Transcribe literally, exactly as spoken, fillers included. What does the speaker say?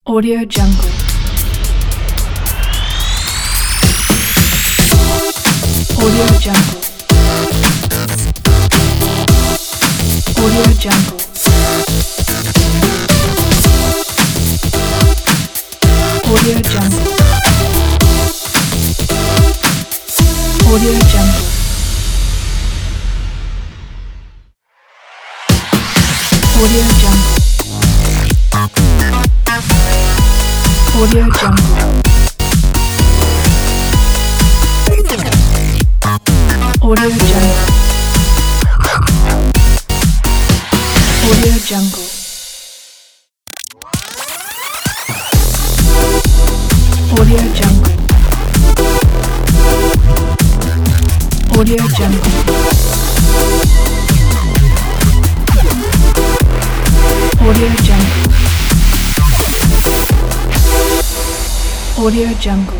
Audio Jungle. Audio Jungle. Audio Jungle. Audio Jungle. Audio Jungle. Audio Jungle. Audio Jungle. Audio Jungle. Audio Jungle. Audio Jungle. Audio Jungle. Audio Jungle. Audio Jungle.